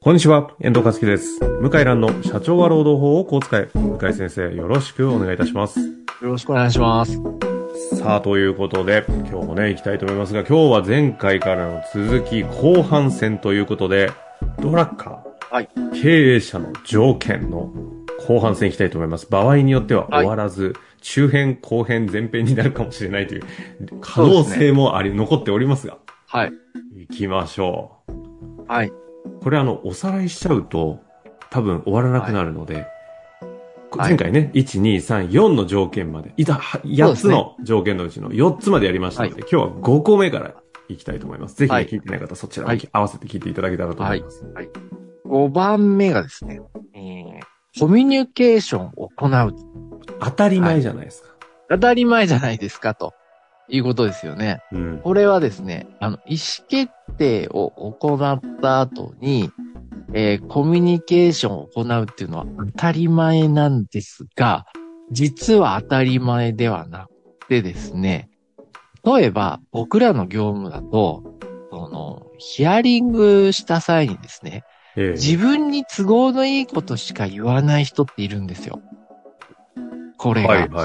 こんにちは、遠藤和樹です。向井蘭の社長は労働法をこう使え。向井先生、よろしくお願いいたします。 よろしくお願いします。 さあ、ということで、今日もね、行きたいと思いますが、今日は前回からの続き、後半戦ということで、ドラッカー、 はい。 経営者の条件の後半戦行きたいと思います。場合によっては終わらず、中編、後編、前編になるかもしれないという可能性も残っておりますが、 はい。 行きましょう。 はい。 これおさらいしちゃうと、多分終わらなくなるので、 はい、 前回ね、1、2、3、4の条件まで、8つの条件のうちの4つまでやりましたので、今日は5個目からいきたいと思います。ぜひね、聞いてない方、そちらも合わせて聞いていただけたらと思います。 はい。5番目がですね、コミュニケーションを行う。 当たり前じゃないですか。 当たり前じゃないですか、ということですよね。 うん。 これはですね、意思決定を行った後に、コミュニケーションを行うっていうのは当たり前なんですが、実は当たり前ではなくてですね、例えば僕らの業務だと、ヒアリングした際にですね、自分に都合のいいことしか言わない人っているんですよ。これが。 はい。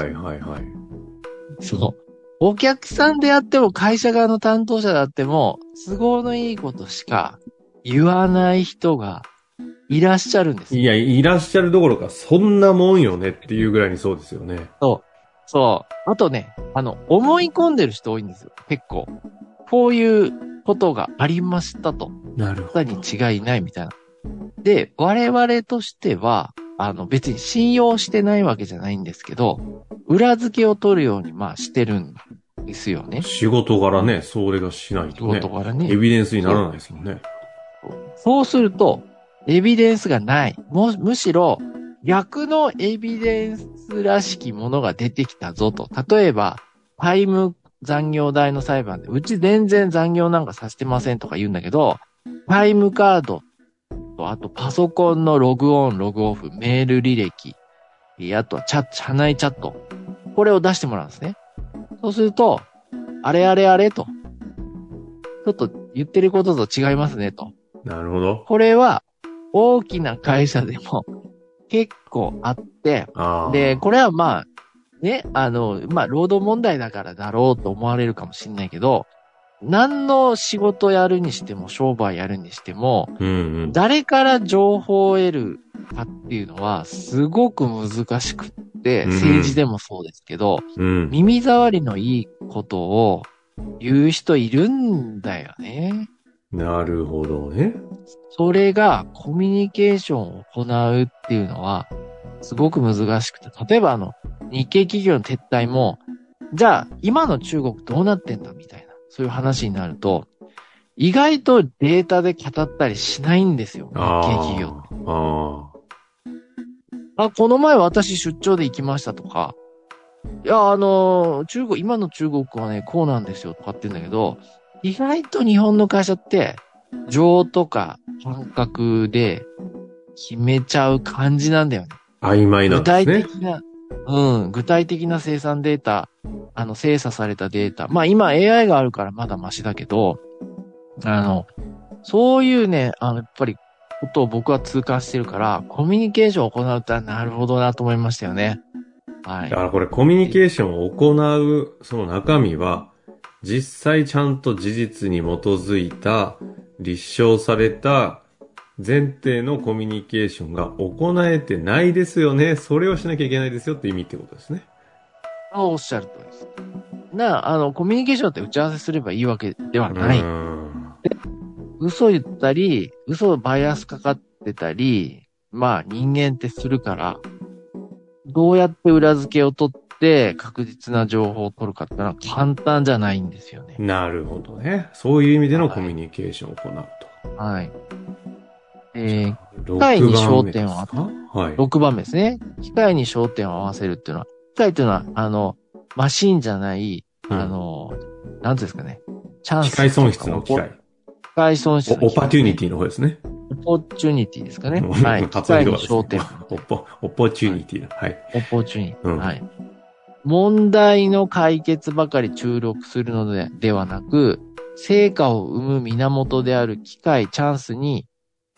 お客さんであっても会社側の担当者であっても、都合のいいことしか言わない人がいらっしゃるんです。 いや、いらっしゃるどころか、そんなもんよねっていうぐらいにそうですよね。 そう。あとね、思い込んでる人多いんですよ。結構。こういうことがありましたと。 なるほど。 に違いないみたいな。で、我々としては、別に信用してないわけじゃないんですけど、裏付けを取るように、してるんですよね。 仕事柄ね、それがしないとね。 仕事柄ね。 エビデンスにならないですもんね。 そうすると、エビデンスがない。むしろ、逆のエビデンスらしきものが出てきたぞと。例えば、タイム残業代の裁判で、うち全然残業なんかさせてませんとか言うんだけど、タイムカードと、あとパソコンのログオン、ログオフ、メール履歴、あとは社内チャット。これを出してもらうんですね。そうすると、あれと。ちょっと言ってることと違いますねと。 なるほど。 これは大きな会社でも結構あって、で、これは労働問題だからだろうと思われるかもしれないけど、何の仕事やるにしても、商売やるにしても、誰から情報を得るかっていうのは、すごく難しくって、政治でもそうですけど、耳障りのいいことを言う人いるんだよね。 なるほどね。 それがコミュニケーションを行うっていうのは、すごく難しくて、例えば日系企業の撤退も、じゃあ今の中国どうなってんだみたいな、そういう話になると、意外とデータで語ったりしないんですよ、日系企業って。この前私出張で行きましたとか、いや、今の中国はね、こうなんですよとかって言うんだけど、意外と日本の会社って、情とか感覚で決めちゃう感じなんだよね。 曖昧なんですね。 具体的な生産データ、精査されたデータ。今 AI があるからまだマシだけど、そういうね、やっぱりことを僕は痛感してるから、コミュニケーションを行うってなるほどなと思いましたよね。はい。 だからこれコミュニケーションを行うその中身は、実際ちゃんと事実に基づいた、立証された前提のコミュニケーションが行えてないですよね。それをしなきゃいけないですよって意味ってことですね。 おっしゃる通りです。コミュニケーションって打ち合わせすればいいわけではない。嘘言ったり、バイアスかかってたり、人間ってするから、どうやって裏付けを取って確実な情報を取るかってのは簡単じゃないんですよね。 なるほどね。そういう意味でのコミュニケーションを行うと。 はい。機械に焦点を当てる。 はい。 6番目ですね。機械に焦点を合わせるっていうのは、機械っていうのは、マシンじゃない、なんていうんですかね。チャンス。 機械損失の機械。 機械損失の機械、 オパチュニティの方ですね。 オポチュニティですかね。はい。機械に焦点。 オポチュニティだ。はい。 オポチュニティ。はい。問題の解決ばかり注力するのではなく、成果を生む源である機会、チャンスに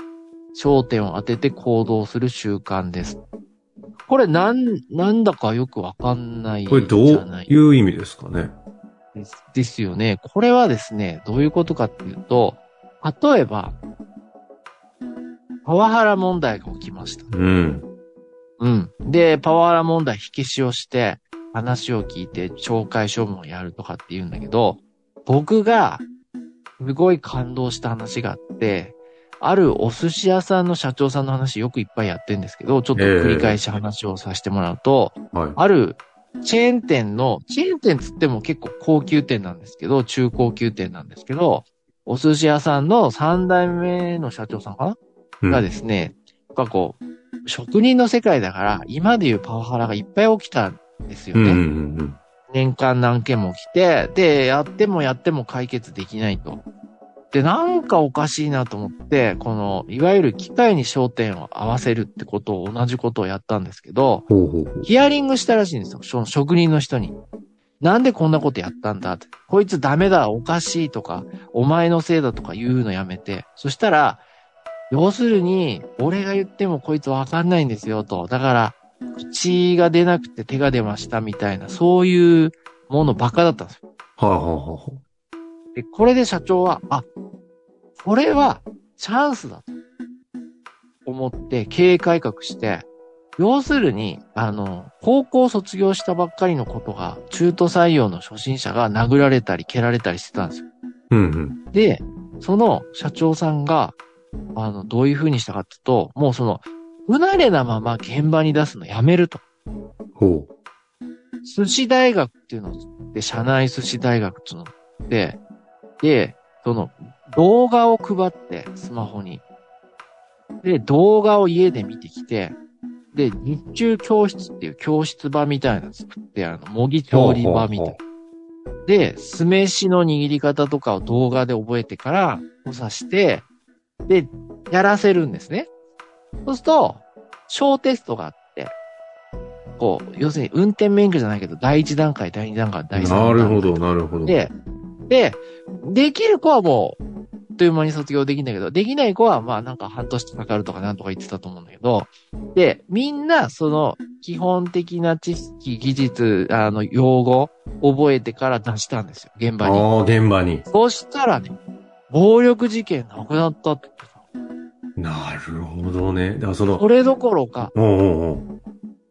焦点を当てて行動する習慣です。これなんだかよくわかんないじゃない。 これどういう意味ですかね。 ですよね。これはですね、どういうことかっていうと、例えば、パワハラ問題が起きました。 うん。 うん。で、パワハラ問題火消しをして、話を聞いて懲戒処分をやるとかって言うんだけど、僕がすごい感動した話があって、あるお寿司屋さんの社長さんの話よくいっぱいやってるんですけど、ちょっと繰り返し話をさせてもらうと、 はい。 あるチェーン店つっても結構高級店なんですけど、中高級店なんですけど、お寿司屋さんの3代目の社長さんかな、がですね、こう、職人の世界だから、今でいうパワハラがいっぱい起きたんですよね。 うんうんうん。 年間何件も来て、で、やっても解決できないと。で、なんかおかしいなと思って、いわゆる機械に焦点を合わせるってことを同じことをやったんですけど、 ほうほうほう。 ヒアリングしたらしいんですよ。その職人の人に。なんでこんなことやったんだって。こいつダメだ、おかしいとか、お前のせいだとか言うのやめて。そしたら、要するに、俺が言ってもこいつわかんないんですよと。だから、口が出なくて手が出ましたみたいな、そういうものばっかだったんですよ。 はあはあはあ。 で、これで社長は、これはチャンスだと思って経営改革して、要するに、高校卒業したばっかりのことが、中途採用の初心者が殴られたり蹴られたりしてたんですよ。 うんうん。 で、その社長さんが、どういう風にしたかっていうと、もう不慣れなまま現場に出すのやめると。 ほう。 寿司大学っていうので、社内寿司大学っていうので、動画を配って、スマホに。で、動画を家で見てきて、で、日中教室っていう教室場みたいなの作って、模擬調理場みたいな。で、酢飯の握り方とかを動画で覚えてから、補佐して、で、やらせるんですね。そうすると、小テストがあって、要するに運転免許じゃないけど、第1段階、第2段階、第3段階。 なるほど、なるほど。 で、できる子はもう、あっという間に卒業できんだけど、できない子は、まあなんか半年かかるとかなんとか言ってたと思うんだけど、で、みんな、基本的な知識、技術、用語、覚えてから出したんですよ、現場に。 ああ、現場に。 そしたらね、暴力事件なくなったって言ってた。 なるほどね。だからそれどころか、 おうおうおう。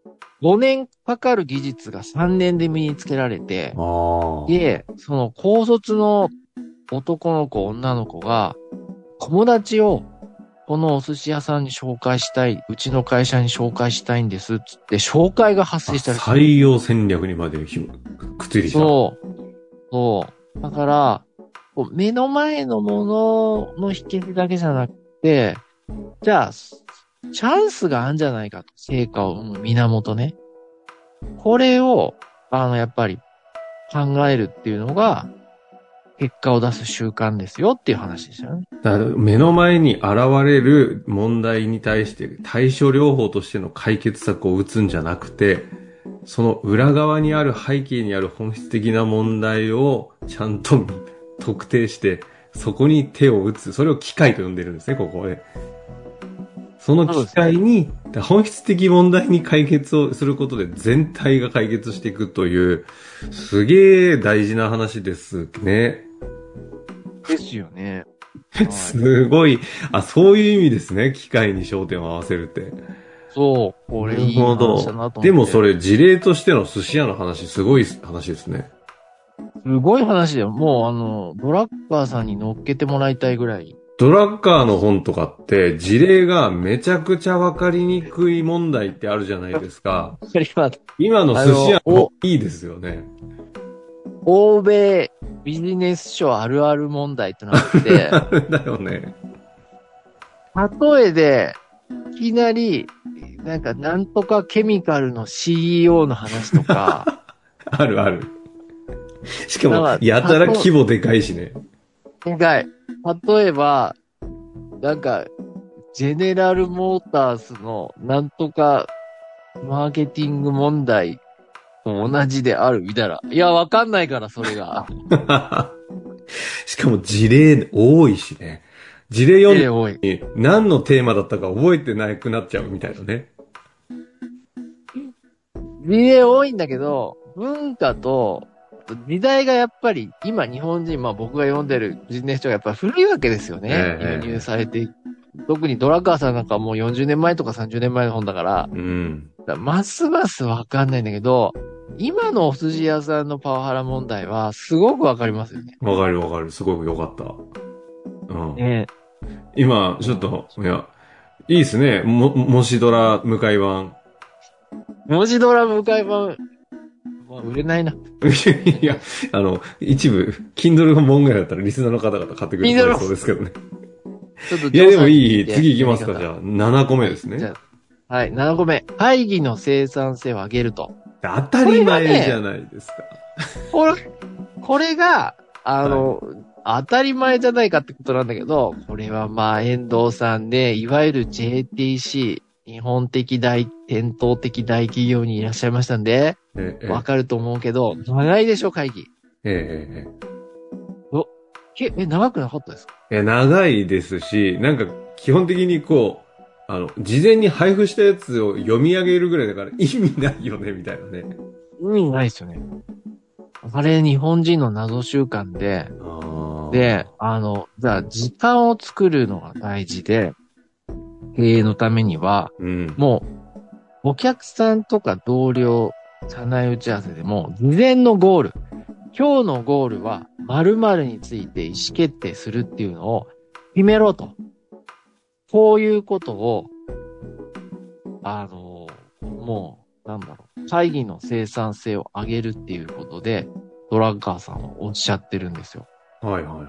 5年かかる技術が3年で身につけられて、 ああ。 で、高卒の男の子、女の子が、友達を、このお寿司屋さんに紹介したい、うちの会社に紹介したいんです、つって紹介が発生したらしい。 採用戦略にまでくっついてきた。 そう。だから、目の前のものの秘訣だけじゃなくて、じゃあ、チャンスがあるんじゃないかと。成果を生む源ね。これを、やっぱり考えるっていうのが、結果を出す習慣ですよっていう話ですよね。 だから目の前に現れる問題に対して対処療法としての解決策を打つんじゃなくて、その裏側にある背景にある本質的な問題をちゃんと特定して、そこに手を打つ。それを機械と呼んでるんですね、ここで。その機械に、本質的問題に解決をすることで全体が解決していくという、すげえ大事な話ですね。 ですよね。 すごい。そういう意味ですね。機械に焦点を合わせるって。 そう。これいい話だなと思って。 でもそれ事例としての寿司屋の話、すごい話ですね。 すごい話だよ。もうドラッカーさんに乗っけてもらいたいぐらい。 ドラッカーの本とかって事例がめちゃくちゃわかりにくい問題ってあるじゃないですか。今の寿司屋もいいですよね。 欧米ビジネス書あるある問題ってなって。 だよね。 例えで、いきなり、なんとかケミカルの CEO の話とか。 あるある。しかも、やたら規模でかいしね。 でかい。例えば、ジェネラルモータースのなんとかマーケティング問題と同じであるみたいな。いや、わかんないから、それが。 しかも事例多いしね。 事例読んで多い。 に何のテーマだったか覚えてなくなっちゃうみたいなね。 事例多いんだけど、文化と、時代がやっぱり、今日本人、まあ僕が読んでるビジネス書がやっぱ古いわけですよね。輸入されて。特にドラッカーさんなんかもう40年前とか30年前の本だから、 うん。 だからますますわかんないんだけど、今のお寿司屋さんのパワハラ問題はすごくわかりますよね。 わかるわかる。すごく良かった。うん。 ね今、ちょっと、いや、いいですね。もしドラ向かい版。 文字ドラ向かい版、まあ、売れないな。 いや、一部、Kindle が本ぐらいだったらリスナーの方々買ってくれるそうですけどね。 ちょっといや、でもいい。次行きますか、じゃあ。7個目ですね。 じゃあはい、7個目。会議の生産性を上げると。 当たり前じゃないですか。 これが、当たり前じゃないかってことなんだけど、これはまあ、遠藤さんで、いわゆる JTC、日本的伝統的大企業にいらっしゃいましたんで、わかると思うけど、長いでしょ、会議。長くなかったですか？ 長いですし、なんか、基本的にこう、事前に配布したやつを読み上げるぐらいだから意味ないよね、みたいなね。 意味ないですよね。あれ、日本人の謎習慣で、で、じゃあ、時間を作るのが大事で、経営のためには、もう、お客さんとか同僚、社内打ち合わせでも、事前のゴール、今日のゴールは、〇〇について意思決定するっていうのを決めろと。こういうことを、もう、なんだろう、会議の生産性を上げるっていうことで、ドラッガーさんはおっしゃってるんですよ。 はいはいはい。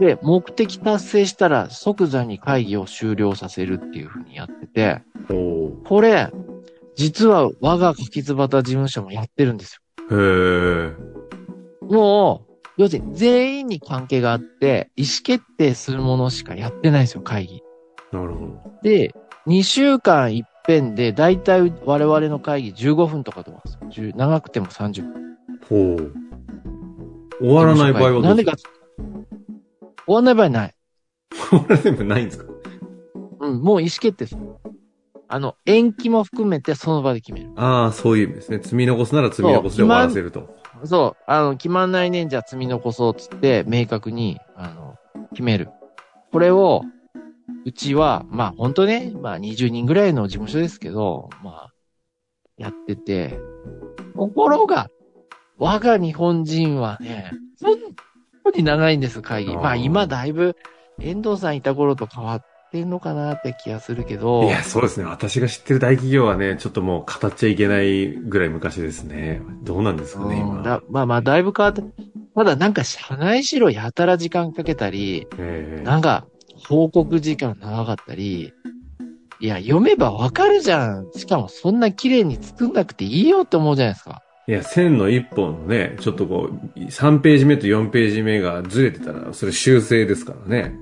で、目的達成したら即座に会議を終了させるっていうふうにやってて、これ、実は我が柿椿事務所もやってるんですよ。 へー。 もう、要するに全員に関係があって、意思決定するものしかやってないんですよ、会議。 なるほど。 で、2週間一遍で、だいたい我々の会議15分とかとかですよ。長くても30分。 ほう。終わらない場合はどうする？ なんでか、終わらない場合ない。 終わらない場合ないんですか？ もう意思決定する。延期も含めてその場で決める。 ああ、そういう意味ですね。積み残すなら積み残しで終わらせると。 そう、決まんないねんじゃ積み残そうっつって、明確に、決める。これを、うちは、まあ本当ね、まあ20人ぐらいの事務所ですけど、まあ、やってて、ところが、我が日本人はね、本当に長いんです、会議。まあ今だいぶ、遠藤さんいた頃と変わってんのかなって気がするけど。 いや、そうですね。私が知ってる大企業はね、ちょっともう語っちゃいけないぐらい昔ですね。どうなんですかね、今。 まあだいぶ変わって、ただなんか社内資料やたら時間かけたり、なんか報告時間長かったり、いや、読めばわかるじゃん。しかもそんな綺麗に作んなくていいよって思うじゃないですか。 いや、線の一本のね、ちょっとこう、3ページ目と4ページ目がずれてたら、それ修正ですからね。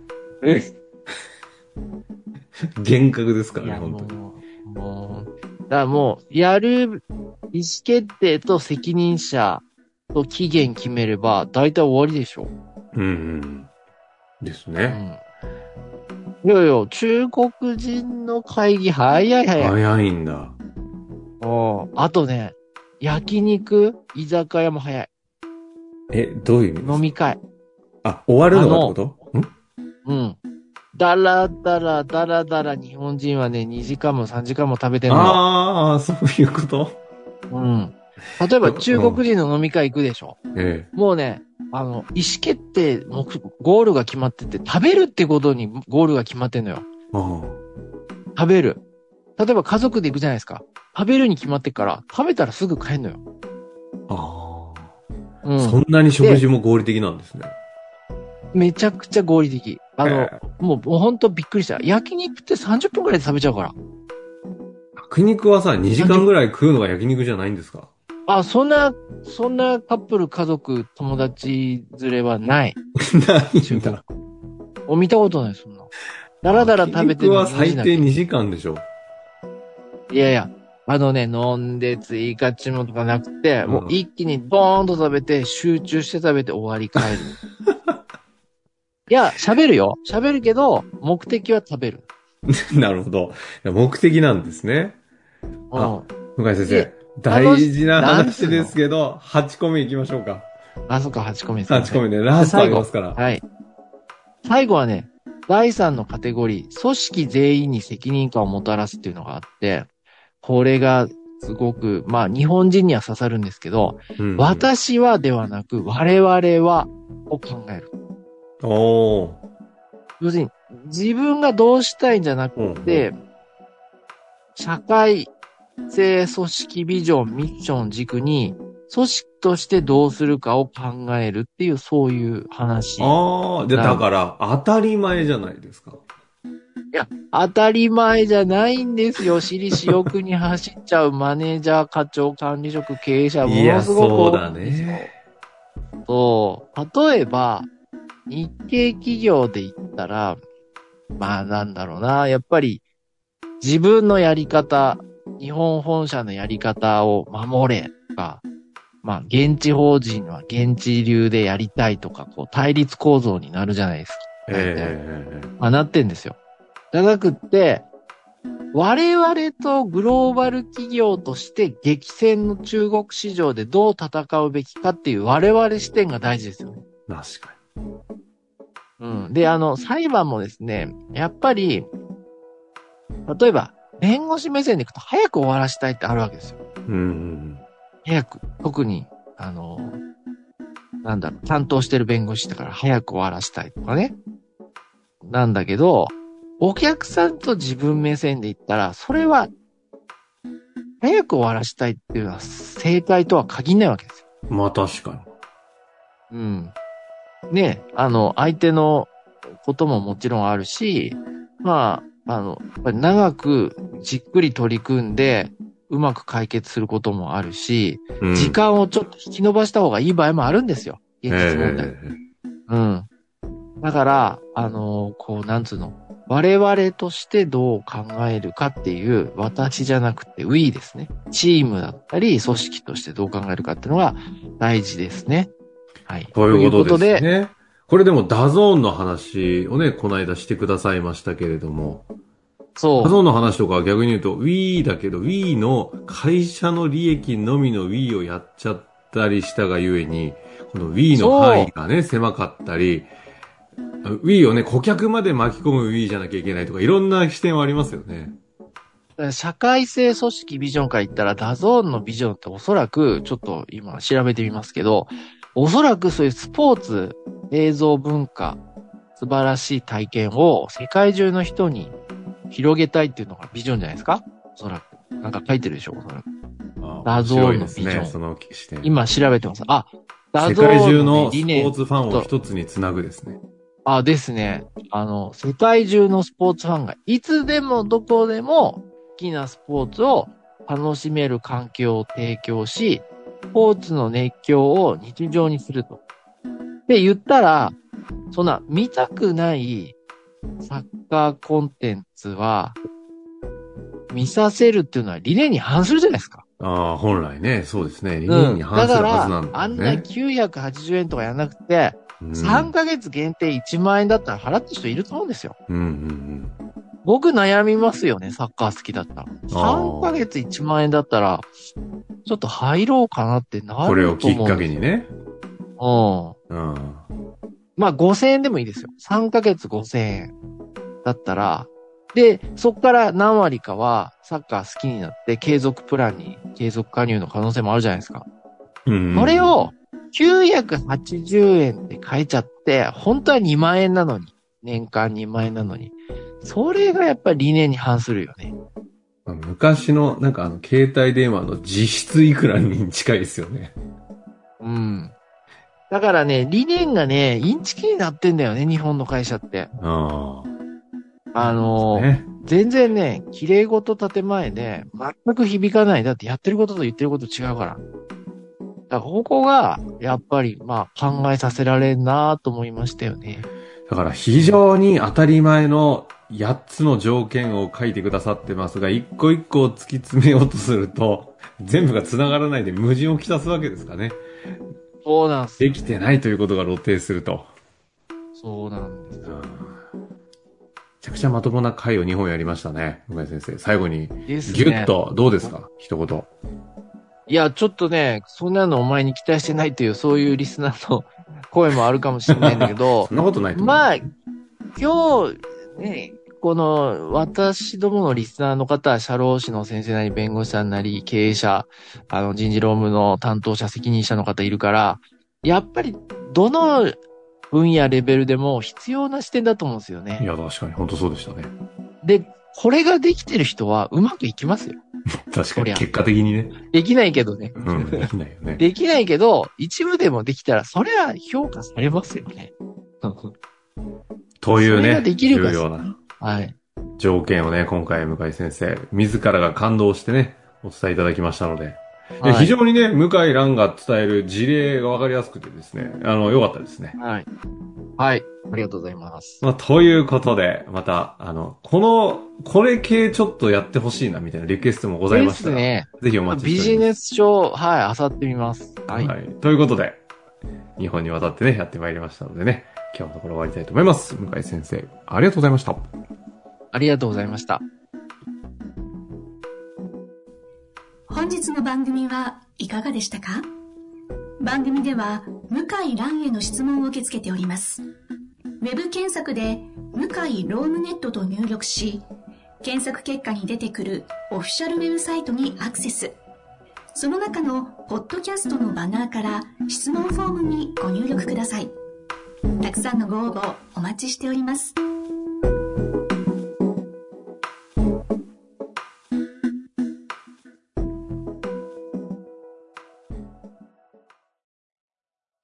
厳格ですからね、本当に。 だからもう、やる意思決定と責任者と期限決めれば、大体終わりでしょ。 ですね。 いやいや、中国人の会議早い。 早いんだ。 あとね、焼肉、居酒屋も早い。 どういう意味ですか？ 飲み会。 終わるのがってこと？ だらだら日本人はね、2時間も3時間も食べてんの。 そういうこと？ 例えば中国人の飲み会行くでしょ。もうね、意思決定、ゴールが決まってて、食べるってことにゴールが決まってんのよ。食べる。例えば家族で行くじゃないですか。食べるに決まってから、食べたらすぐ帰んのよ。 そんなに食事も合理的なんですね。 めちゃくちゃ合理的。もうほんとびっくりした。焼肉って30分くらいで食べちゃうから。 焼肉はさ、2時間ぐらい食うのが焼肉じゃないんですか？ そんなカップル、家族、友達連れはない。 ないんだ。 見たことない、そんな。だらだら食べてる。 焼肉は最低2時間でしょ。 いやいや、飲んで追加注文とかなくて、もう一気にドーンと食べて、集中して食べて終わり帰る。 いや、喋るよ。喋るけど、目的は食べる。 なるほど。目的なんですね。あ、 うん。 向井先生、 で、 大事ななんつうの話ですけど、8個目行きましょうか。 あ、そっか、8個目すいま 8 せん。 個目ね、ラストありますから。 はい。最後はね、第3のカテゴリー、組織全員に責任感をもたらすっていうのがあって、これがすごく、まあ日本人には刺さるんですけど、 うんうん、 私はではなく、我々はを考える。 おー。 要するに、自分がどうしたいんじゃなくて、社会性組織ビジョン、ミッション軸に、組織としてどうするかを考えるっていう、そういう話。 ああ、で、だから、当たり前じゃないですか。 いや、当たり前じゃないんですよ。私利私欲に走っちゃうマネージャー、課長、管理職、経営者、ものすごく多いんですよ。そう。例えば、日系企業で言ったら、まあなんだろうな。やっぱり、自分のやり方、日本本社のやり方を守れとか、まあ現地法人は現地流でやりたいとか、こう対立構造になるじゃないですか。まあなってんですよ。じゃなくって、我々とグローバル企業として激戦の中国市場でどう戦うべきかっていう我々視点が大事ですよね。 確かうん。で、裁判もですね、やっぱり、例えば、弁護士目線でいくと早く終わらしたいってあるわけですよ。 に。うん。 早く、特に、担当してる弁護士だから早く終わらしたいとかね。なんだけど、お客さんと自分目線で言ったら、それは、早く終わらしたいっていうのは正解とは限らないわけですよ。 まあ確かうん。ね、相手のことももちろんあるし、まあ、やっぱり長くじっくり取り組んで、うまく解決することもあるし、 に。 時間をちょっと引き延ばした方がいい場合もあるんですよ。現実問題。うん。だから、なんつうの。我々としてどう考えるかっていう、私じゃなくて We ですね。チームだったり、組織としてどう考えるかっていうのが大事ですね。はい。 ということですね。これでもダゾーンの話をね、この間してくださいましたけれども。 そう。 ダゾーンの話とかは逆に言うと We だけど We の会社の利益のみの We をやっちゃったりしたがゆえに、この We の範囲がね、狭かったり、Wii をね、顧客まで巻き込む Wii じゃなきゃいけないとか、いろんな視点はありますよね。 社会性組織ビジョンから言ったら、ダゾーンのビジョンっておそらく、ちょっと今調べてみますけど、おそらくそういうスポーツ、映像文化、素晴らしい体験を世界中の人に広げたいっていうのがビジョンじゃないですか？おそらく。なんか書いてるでしょ？おそらく。ダゾーンのビジョン。 その視点。 今調べてます。あ、 ダゾーンの、ね、世界中のスポーツファンを一つにつなぐですね。 あ、ですね。世界中のスポーツファンがいつでもどこでも好きなスポーツを楽しめる環境を提供し、スポーツの熱狂を日常にすると。で言ったら、そんな見たくないサッカーコンテンツは見させるっていうのは理念に反するじゃないですか。 ああ、本来ね、そうですね。理念に反するはずなんだ、ね。 だから、あんな980円とかやらなくて、3ヶ月限定1万円だったら払ってる人いると思うんですよ。僕悩みますよね、サッカー好きだったら。3ヶ月1万円だったら、ちょっと入ろうかなってなると思う。 これをきっかけにね。 まあ5000円でもいいですよ。3ヶ月5000円だったら、で、そこから何割かはサッカー好きになって継続プランに継続加入の可能性もあるじゃないですか。これを980円で買えちゃって、本当は2万円なのに、年間2万円なのに、それがやっぱり理念に反するよね。 昔のなんか携帯電話の実質いくらに近いですよね。 うん。だからね、理念がね、インチキになってんだよね、日本の会社って。全然ね、綺麗事建前で、全く響かない。だってやってることと言ってること違うから。だからここが、やっぱり、まあ、考えさせられんなと思いましたよね。 だから非常に当たり前の8つの条件を書いてくださってますが、一個一個を突き詰めようとすると、全部が繋がらないで矛盾をきたすわけですかね。 そうなんです。 できてないということが露呈すると。 そうなんですよ。 めちゃくちゃまともな回を2本やりましたね、向井先生。最後に、ギですね。 ュッと、どうですか一言。 いや、ちょっとね、そんなのお前に期待してないという、そういうリスナーの声もあるかもしれないんだけどそん、なことないと思う。 まあ、今日、ね、この、私どものリスナーの方は、社労士の先生なり、弁護士さんなり、経営者、人事労務の担当者、責任者の方いるから、やっぱり、どの分野レベルでも必要な視点だと思うんですよね。 いや、確かに、本当そうでしたね。 で、これができてる人はうまくいきますよ。 確かに、 そりゃ結果的にね。 できないけどね。 うん、できないよね。 できないけど、一部でもできたら、それは評価されますよね。 というね、 それができるか重要なはい。 条件をね、今回、向井先生、自らが感動してね、お伝えいただきましたので。 はい非常にね、向井蘭が伝える事例がわかりやすくてですね、良かったですね。 はい。はい。ありがとうございます。 まあ、ということで、また、これ系ちょっとやってほしいな、みたいなリクエストもございましたら、 ですね。 ぜひお待ちビジしております。 ネス書、はい、漁ってみます。はい。 ということで、日本にわたってね、やってまいりましたのでね、今日のところ終わりたいと思います。向井先生、ありがとうございました。 ありがとうございました。 本日の番組はいかがでしたか？番組では向井蘭への質問を受け付けております。ウェブ検索で向井ロームネットと入力し、検索結果に出てくるオフィシャルウェブサイトにアクセス。その中のポッドキャストのバナーから質問フォームにご入力ください。たくさんのご応募お待ちしております。